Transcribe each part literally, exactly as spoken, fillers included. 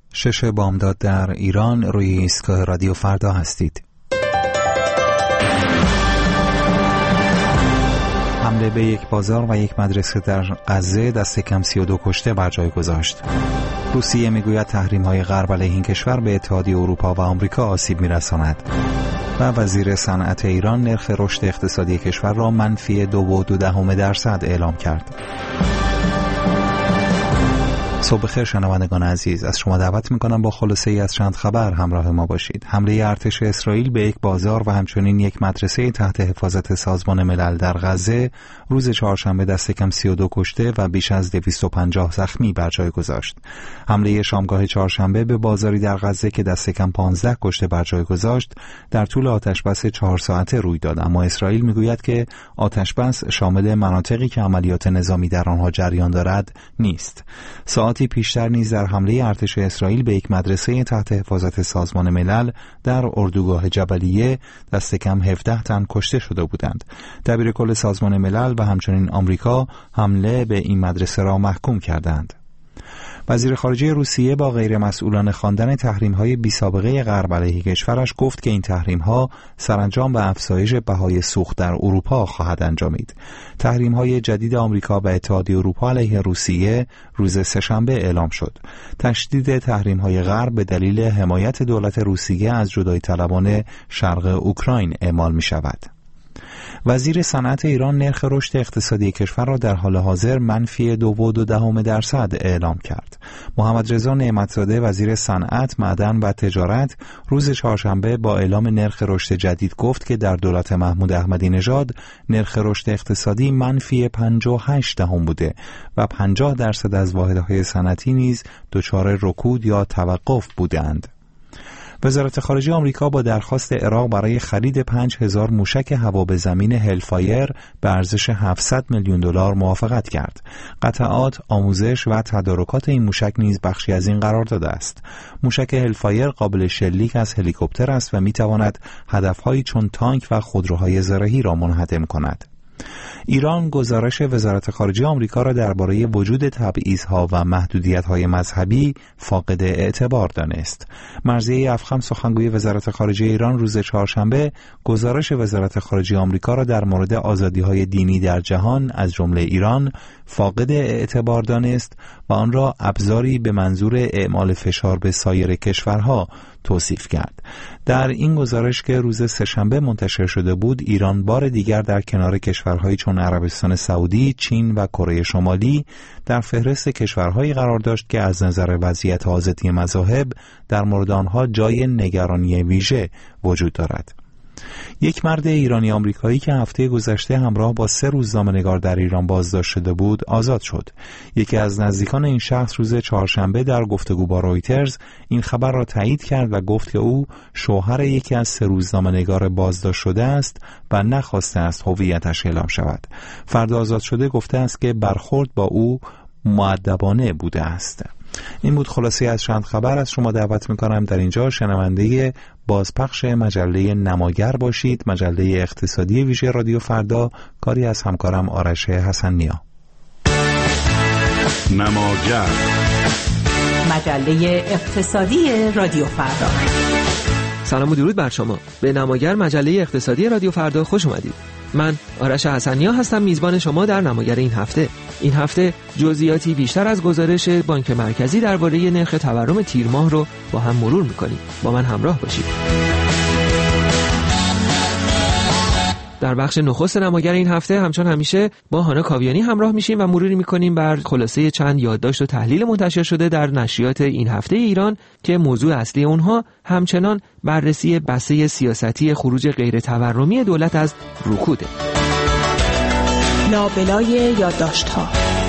شش بامداد در ایران، روی ایستگاه رادیو فردا هستید. حمله به یک بازار و یک مدرسه در غزه دست کم سی و دو کشته بر جای گذاشت. روسیه میگوید تحریم‌های غرب علیه این کشور به اتحادیه اروپا و آمریکا آسیب می‌رساند. و وزیر صنعت ایران نرخ رشد اقتصادی کشور را منفی دو و دو دهم درصد اعلام کرد. صبح بخیر شنوندگان عزیز، از شما دعوت میکنم با خلاصه ای از چند خبر همراه ما باشید. حمله ارتش اسرائیل به یک بازار و همچنین یک مدرسه تحت حفاظت سازمان ملل در غزه روز چهارشنبه دست کم سی و دو کشته و بیش از دویست و پنجاه زخمی بر جای گذاشت. حمله شامگاه چهارشنبه به بازاری در غزه که دست کم پانزده کشته بر جای گذاشت در طول آتشبس چهار ساعته روی داد، اما اسرائیل میگوید که آتشبس شامل مناطقی که عملیات نظامی در آنها جریان دارد نیست. ساعتی پیشتر نیز در حمله ارتش اسرائیل به یک مدرسه تحت حفاظت سازمان ملل در اردوگاه جبلیه دست کم هفده تن کشته شده بودند. دبیر کل سازمان ملل و همچنین آمریکا حمله به این مدرسه را محکوم کردند. وزیر خارجه روسیه با غیر مسئولانه خواندن تحریم‌های بی‌سابقه غرب علیه کشورش گفت که این تحریم‌ها سرانجام به افزایش بهای سوخت در اروپا خواهد انجامید. تحریم‌های جدید آمریکا و اتحادیه اروپا علیه روسیه روز سه‌شنبه اعلام شد. تشدید تحریم‌های غرب به دلیل حمایت دولت روسیه از جدایی طلبان شرق اوکراین اعمال می‌شود. وزیر صنعت ایران نرخ رشد اقتصادی کشور را در حال حاضر منفی دو و دو دهم درصد اعلام کرد. محمد رضا نعمت‌زاده وزیر صنعت، معدن و تجارت روز چهارشنبه با اعلام نرخ رشد جدید گفت که در دولت محمود احمدی نژاد نرخ رشد اقتصادی منفی پنجاه و هشت دهم بوده و پنجاه درصد از واحدهای صنعتی نیز دچار رکود یا توقف بودند. وزارت خارجه آمریکا با درخواست عراق برای خرید پنج هزار موشک هوابه‌زمین هلفایر به ارزش هفتصد میلیون دلار موافقت کرد. قطعات، آموزش و تدارکات این موشک نیز بخشی از این قرارداد است. موشک هلفایر قابل شلیک از هلیکوپتر است و می‌تواند هدف‌هایی چون تانک و خودروهای زرهی را منهدم کند. ایران گزارش وزارت خارجه آمریکا را درباره وجود تبعیض‌ها و محدودیت‌های مذهبی فاقد اعتبار دانست. مرضیه افخم سخنگوی وزارت خارجه ایران روز چهارشنبه گزارش وزارت خارجه آمریکا را در مورد آزادی‌های دینی در جهان از جمله ایران فاقد اعتبار دانست و آن را ابزاری به منظور اعمال فشار به سایر کشورها توصیف کرد. در این گزارش که روز سه‌شنبه منتشر شده بود، ایران بار دیگر در کنار کشورهایی چون عربستان سعودی، چین و کره شمالی در فهرست کشورهایی قرار داشت که از نظر وضعیت آزادی مذاهب در مورد آنها جای نگرانی ویژه وجود دارد. یک مرد ایرانی آمریکایی که هفته گذشته همراه با سه روزنامه‌نگار در ایران بازداشت شده بود آزاد شد. یکی از نزدیکان این شخص روز چهارشنبه در گفتگو با رویترز این خبر را تایید کرد و گفت که او شوهر یکی از سه روزنامه‌نگار بازداشت شده است و نخواسته است هویتش اعلام شود. فرد آزاد شده گفته است که برخورد با او مؤدبانه بوده است. این بود خلاصه از چند خبر. از شما دعوت میکنم در اینجا شنونده بازپخش مجله نماگر باشید، مجله اقتصادی ویژه رادیو فردا، کاری از همکارم آرش حسن نیا. نماگر، مجله اقتصادی رادیو فردا. سلام و درود بر شما. به نماگر، مجله اقتصادی رادیو فردا خوش اومدید. من آرش حسنیا هستم، میزبان شما در نماگر این هفته. این هفته جزئیاتی بیشتر از گزارش بانک مرکزی درباره نرخ تورم تیر ماه رو با هم مرور می‌کنیم. با من همراه باشید. در بخش نخست نماگر این هفته همچون همیشه با هانا کاویانی همراه میشیم و مروری میکنیم بر خلاصه چند یادداشت و تحلیل منتشر شده در نشریات این هفته ایران که موضوع اصلی اونها همچنان بررسی بسته سیاستی خروج غیر تورمی دولت از رکوده. لابلای یادداشت‌ها.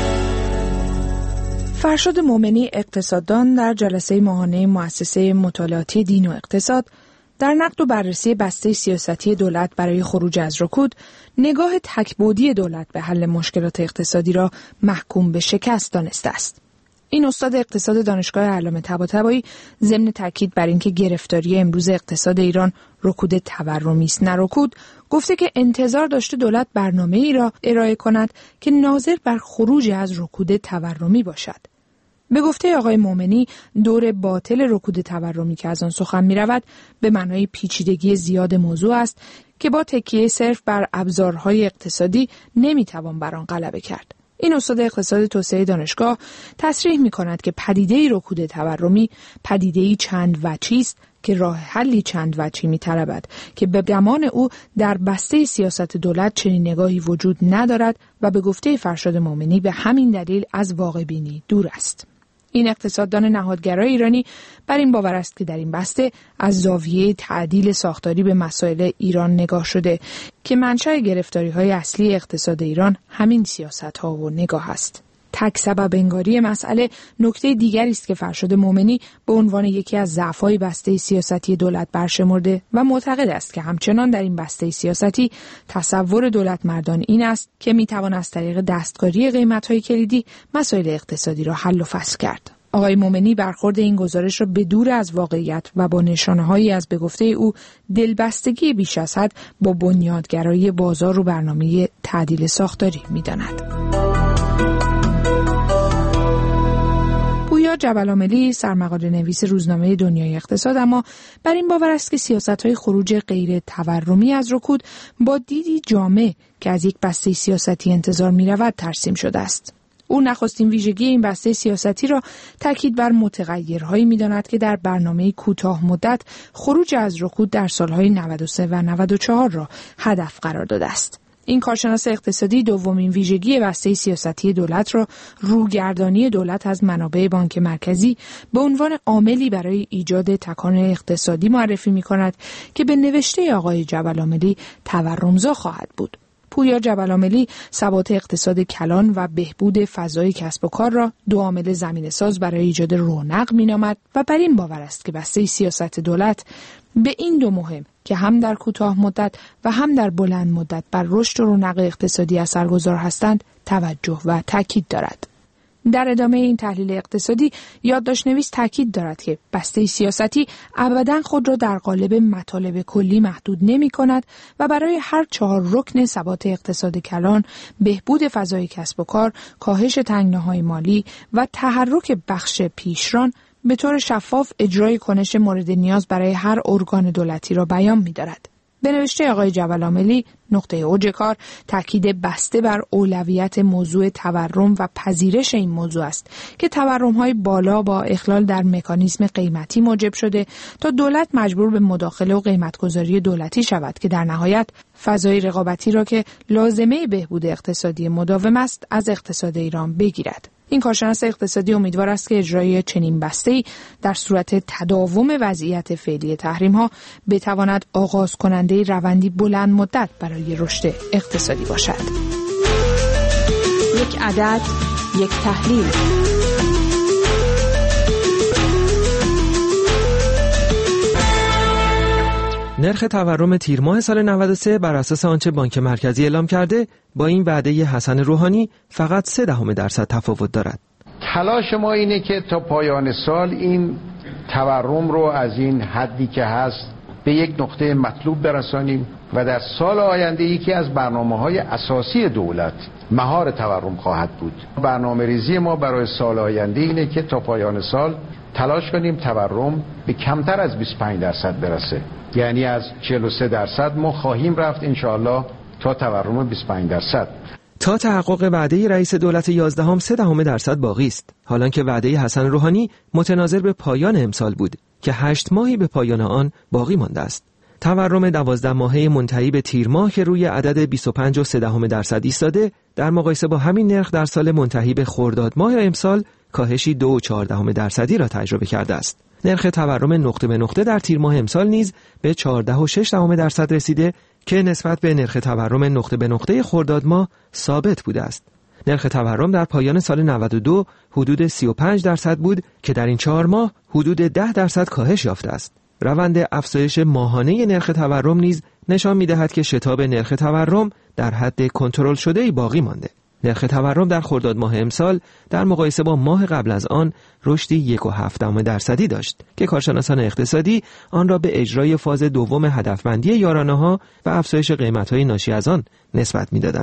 فرشاد مومنی اقتصاددان در جلسه ماهانه مؤسسه مطالعاتی دین و اقتصاد در نقد و بررسی بسته سیاستی دولت برای خروج از رکود، نگاه تکبودی دولت به حل مشکلات اقتصادی را محکوم به شکست دانسته است. این استاد اقتصاد دانشگاه علامه طباطبایی ضمن تاکید بر اینکه گرفتاری امروز اقتصاد ایران رکود تورمی است نه رکود، گفته که انتظار داشته دولت برنامه‌ای را ارائه کند که ناظر بر خروج از رکود تورمی باشد. به گفته آقای مومنی، دور باطل رکود تورمی که از آن سخن می‌رود به معنای پیچیدگی زیاد موضوع است که با تکیه صرف بر ابزارهای اقتصادی نمی‌توان بر آن غلبه کرد. این استاد اقتصاد توسعه دانشگاه تصریح می‌کند که پدیده رکود تورمی پدیده‌ای چند وجهی است که راه حلی چند وجهی می‌طلبد که به گمان او در بسته سیاست دولت چنین نگاهی وجود ندارد و به گفته فرشاد مومنی به همین دلیل از واقع بینی دور است. این اقتصاددان نهادگرای ایرانی بر این باور است که در این بسته از زاویه تعدیل ساختاری به مسائل ایران نگاه شده که منشأ گرفتاری‌های اصلی اقتصاد ایران همین سیاست‌ها و نگاه است. تک سبب انگاری مسئله نکته دیگری است که فرشاد مومنی به عنوان یکی از ضعف‌های بسته سیاستی دولت برشمرده و معتقد است که همچنان در این بسته سیاستی تصور دولت مردان این است که می‌توان از طریق دستکاری قیمت‌های کلیدی مسائل اقتصادی را حل و فصل کرد. آقای مومنی برخورد این گزارش را به دور از واقعیت و با نشانه‌هایی از به گفته او دلبستگی بیش از حد با بنیادگرایی بازار و برنامه تعدیل ساختاری می‌داند. پویا جبل‌عاملی سرمقاله نویس روزنامه دنیای اقتصاد اما بر این باور است که سیاست‌های خروج غیر تورمی از رکود با دیدی جامع که از یک بسته سیاستی انتظار می‌رود ترسیم شده است. او نخستین ویژگی این بسته سیاستی را تاکید بر متغیرهایی می‌داند که در برنامه کوتاه مدت خروج از رکود در سال‌های نود و سه و نود و چهار را هدف قرار داده است. این کارشناس اقتصادی دومین ویژگی بسته سیاستی دولت را روگردانی دولت از منابع بانک مرکزی به عنوان عاملی برای ایجاد تکان اقتصادی معرفی می‌کند که به نوشته آقای جبل‌عاملی تورمزا خواهد بود. پویا جبل‌عاملی ثبات اقتصاد کلان و بهبود فضای کسب و کار را دو عامل زمینه‌ساز برای ایجاد رونق می‌نامد و بر این باور است که بسته سیاست دولت به این دو مهم که هم در کوتاه مدت و هم در بلند مدت بر رشد و رونق اقتصادی اثرگذار هستند توجه و تاکید دارد. در ادامه این تحلیل اقتصادی یادداشت‌نویس تاکید دارد که بسته سیاستی ابداً خود را در قالب مطالب کلی محدود نمی‌کند و برای هر چهار رکن ثبات اقتصاد کلان، بهبود فضای کسب و کار، کاهش تنگناهای مالی و تحرک بخش پیشران به طور شفاف اجرای کنش مورد نیاز برای هر ارگان دولتی را بیان می‌دارد. به نوشته آقای جبل‌عاملی نقطه اوج کار تاکید بسته بر اولویت موضوع تورم و پذیرش این موضوع است که تورم‌های بالا با اخلال در مکانیزم قیمتی موجب شده تا دولت مجبور به مداخله و قیمت‌گذاری دولتی شود که در نهایت فضای رقابتی را که لازمه بهبود اقتصادی مداوم است از اقتصاد ایران بگیرد. این کارشناس اقتصادی امیدوار است که اجرای چنین بسته‌ای در صورت تداوم وضعیت فعلی تحریم‌ها بتواند آغاز کننده روندی بلند مدت برای رشد اقتصادی باشد. یک عدد، یک تحلیل. نرخ تورم تیر ماه سال نود و سه بر اساس آنچه بانک مرکزی اعلام کرده با این وعده حسن روحانی فقط سه دهم درصد تفاوت دارد. تلاش ما اینه که تا پایان سال این تورم رو از این حدی که هست به یک نقطه مطلوب برسانیم و در سال آینده یکی از برنامه‌های اساسی دولت مهار تورم خواهد بود. برنامه‌ریزی ما برای سال آینده اینه که تا پایان سال تلاش کنیم تورم به کمتر از بیست و پنج درصد برسه. یعنی از چهل و سه درصد ما خواهیم رفت انشاءالله تا تورم بیست و پنج درصد. تا تحقق وعده رئیس دولت یازدهم سه دهم درصد باقی است. حالان که وعده حسن روحانی متناظر به پایان امسال بود که هشت ماهی به پایان آن باقی مانده است. تورم دوازده ماهه منتهی به تیر ماه که روی عدد بیست و پنج و سه دهم درصد ایستاده در مقایسه با همین نرخ در سال منتهی به خرداد ماه امسال کاهشی دو و چهار دهم درصدی را تجربه کرده است. نرخ تورم نقطه به نقطه در تیر ماه امسال نیز به چهارده و شش دهم درصد رسیده که نسبت به نرخ تورم نقطه به نقطه خرداد ماه ثابت بوده است. نرخ تورم در پایان سال نود و دو حدود سی و پنج درصد بود که در این چهار ماه حدود ده درصد کاهش یافته است. روند افزایش ماهانه نرخ تورم نیز نشان می‌دهد که شتاب نرخ تورم در حد کنترل شده‌ای باقی مانده. نرخ تورم در خرداد ماه امسال در مقایسه با ماه قبل از آن رشدی یک و هفت دهم درصدی داشت که کارشناسان اقتصادی آن را به اجرای فاز دوم هدفمندی یارانه‌ها و افزایش قیمت‌های ناشی از آن نسبت می‌دادند.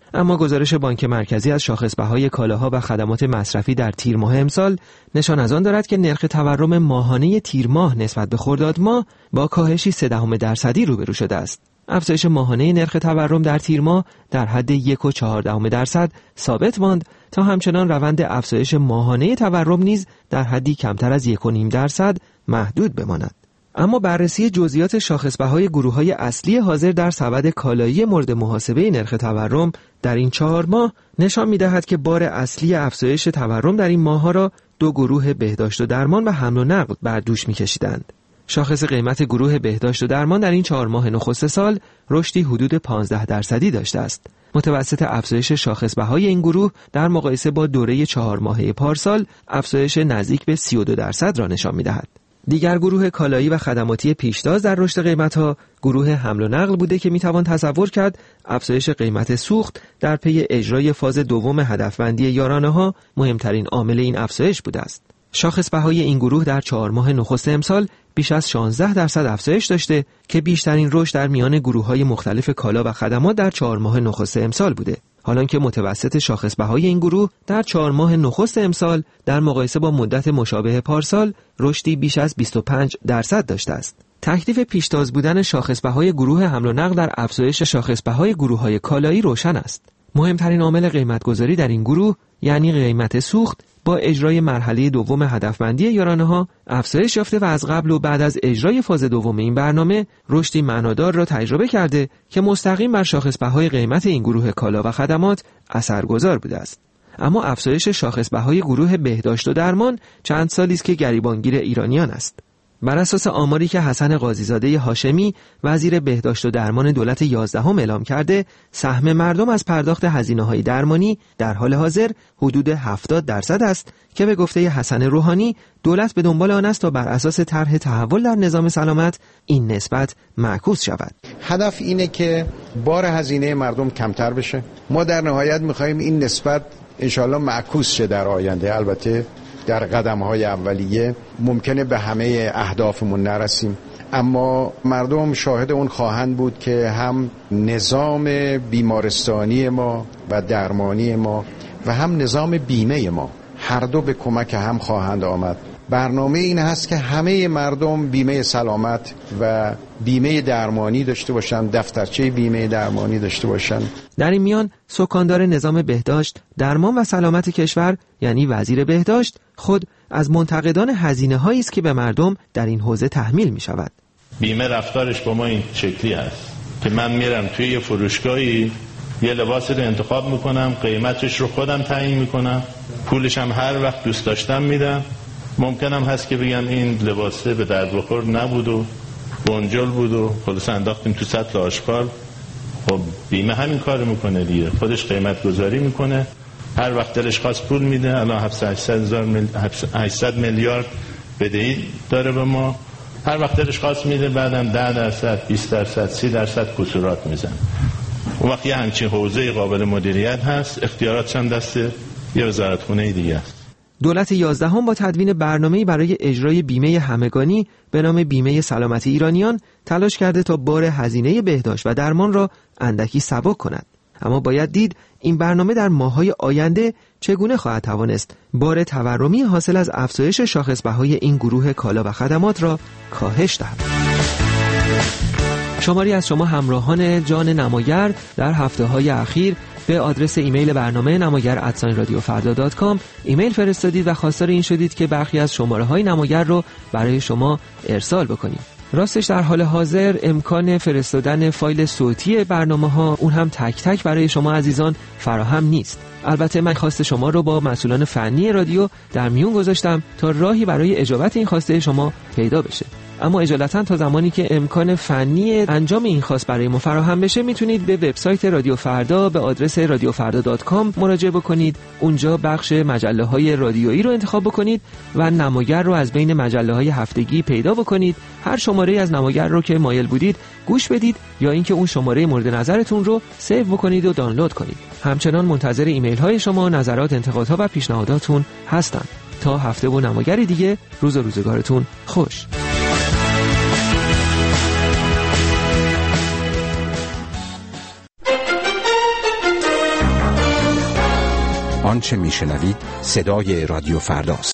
اما گزارش بانک مرکزی از شاخص‌بهای کالاها و خدمات مصرفی در تیر ماه امسال نشان از آن دارد که نرخ تورم ماهانه تیر ماه نسبت به خرداد ماه با کاهشی سه دهم درصدی روبرو شده است. افزایش ماهانه نرخ تورم در تیر ماه در حد یک و چهار دهم درصد ثابت ماند تا همچنان روند افزایش ماهانه تورم نیز در حدی کمتر از یک و نیم درصد محدود بماند. اما بررسی جزئیات شاخص‌بهای گروه‌های اصلی حاضر در سبد کالایی مورد محاسبه نرخ تورم در این چهار ماه نشان می‌دهد که بار اصلی افزایش تورم در این ماه‌ها را دو گروه بهداشت و درمان و حمل و نقل بر دوش می‌کشیدند. شاخص قیمت گروه بهداشت و درمان در این چهار ماه نخست سال رشدی حدود پانزده درصدی داشته است. متوسط افزایش شاخص‌بهای این گروه در مقایسه با دوره چهار ماهه پارسال افزایش نزدیک به سی و دو درصد را نشان می‌دهد. دیگر گروه کالایی و خدماتی پیشتاز در رشد قیمت‌ها گروه حمل و نقل بوده که می‌توان تصور کرد افزایش قیمت سوخت در پی اجرای فاز دوم هدفبندی یارانه‌ها مهمترین عامل این افزایش بوده است. شاخص‌بهای این گروه در چهار ماه نخست امسال بیش از شانزده درصد افزایش داشته که بیشترین رشد در میان گروه‌های مختلف کالا و خدمات در چهار ماه نخست امسال بوده. حالانکه متوسط شاخص‌بهای این گروه در چهار ماه نخست امسال در مقایسه با مدت مشابه پارسال رشدی بیش از بیست و پنج درصد داشته است. تکلیف پیشتاز بودن شاخص‌بهای گروه حمل و نقل در افزایش شاخص‌بهای گروه‌های کالایی روشن است. مهمترین عامل قیمت‌گذاری در این گروه یعنی قیمت سوخت با اجرای مرحله دوم هدفبندی یارانه‌ها افزایش یافته و از قبل و بعد از اجرای فاز دوم این برنامه رشدی معنادار را تجربه کرده که مستقیم بر شاخص‌بهای قیمت این گروه کالا و خدمات اثرگذار بوده است. اما افزایش شاخص‌بهای گروه بهداشت و درمان چند سالی است که گریبانگیر ایرانیان است. بر اساس آماری که حسن قاضی‌زاده هاشمی وزیر بهداشت و درمان دولت یازدهم اعلام کرده، سهم مردم از پرداخت هزینه‌های درمانی در حال حاضر حدود هفتاد درصد است که به گفته حسن روحانی دولت به دنبال آن است تا بر اساس طرح تحول در نظام سلامت این نسبت معکوس شود. هدف اینه که بار هزینه مردم کمتر بشه. ما در نهایت می‌خوایم این نسبت انشالله معکوس شه در آینده. البته در قدم‌های اولیه ممکنه به همه اهدافمون نرسیم، اما مردم شاهد اون خواهند بود که هم نظام بیمارستانی ما و درمانی ما و هم نظام بیمه ما هر دو به کمک هم خواهند آمد. برنامه این هست که همه مردم بیمه سلامت و بیمه درمانی داشته باشن، دفترچه بیمه درمانی داشته باشن. در این میان سکاندار نظام بهداشت، درمان و سلامت کشور یعنی وزیر بهداشت خود از منتقدان هزینه‌هایی است که به مردم در این حوزه تحمیل می شود. بیمه رفتارش با ما این شکلی است که من میرم توی یه فروشگاهی یه لباسی رو انتخاب میکنم، قیمتش رو خودم تعیین میکنم، پولش هم هر وقت دوست داشتم میدم. ممکنم هست که بگم این لباسه به درد بخور نبود و بنجل بود و خلاص انداختیم تو سطل آشغال. خب بیمه همین کارو میکنه دیگه، خودش قیمت گذاری میکنه، هر وقت دلش خواست پول میده. الان هفتصد میلیارد بدهی داره به ما، هر وقت دلش خواست میده، بعدم ده درصد بیست درصد سی درصد کسورات میزن. اون وقت یه همچین حوزه قابل مدیریت هست، اختیاراتش هم دست یه وزارتخونه دیگه است. دولت یازدهم با تدوین برنامه‌ای برای اجرای بیمه همگانی به نام بیمه سلامتی ایرانیان تلاش کرده تا بار هزینه بهداشت و درمان را اندکی سبک کند. اما باید دید این برنامه در ماه‌های آینده چگونه خواهد توانست بار تورمی حاصل از افزایش شاخص‌بهای این گروه کالا و خدمات را کاهش دهد. شماری از شما همراهان جان نماگر در هفته‌های اخیر به آدرس ایمیل برنامه نماگر ات رادیو فردا دات کام ایمیل فرستادید و خواستار این شدید که برخی از شماره‌های نماگر رو برای شما ارسال بکنیم. راستش در حال حاضر امکان فرستادن فایل صوتی برنامه‌ها اون هم تک تک برای شما عزیزان فراهم نیست. البته من خواست شما رو با مسئولان فنی رادیو در میون گذاشتم تا راهی برای اجابت این خواسته شما پیدا بشه. اما اجالتا تا زمانی که امکان فنی انجام این خواست برای ما فراهم بشه میتونید به وبسایت رادیو فردا به آدرس رادیو فردا دات کام مراجعه بکنید. اونجا بخش مجله‌های رادیویی رو انتخاب بکنید و نماگر رو از بین مجله‌های هفتگی پیدا بکنید. هر شماره از نماگر رو که مایل بودید گوش بدید یا اینکه اون شماره مورد نظرتون رو سیو بکنید و دانلود کنید. همچنان منتظر ایمیل‌های شما، نظرات، انتقادها و پیشنهاداتون هستم. تا هفته و نماگری دیگه، روز و روزگارتون خوش. آنچه میشنوید صدای رادیو فرداست.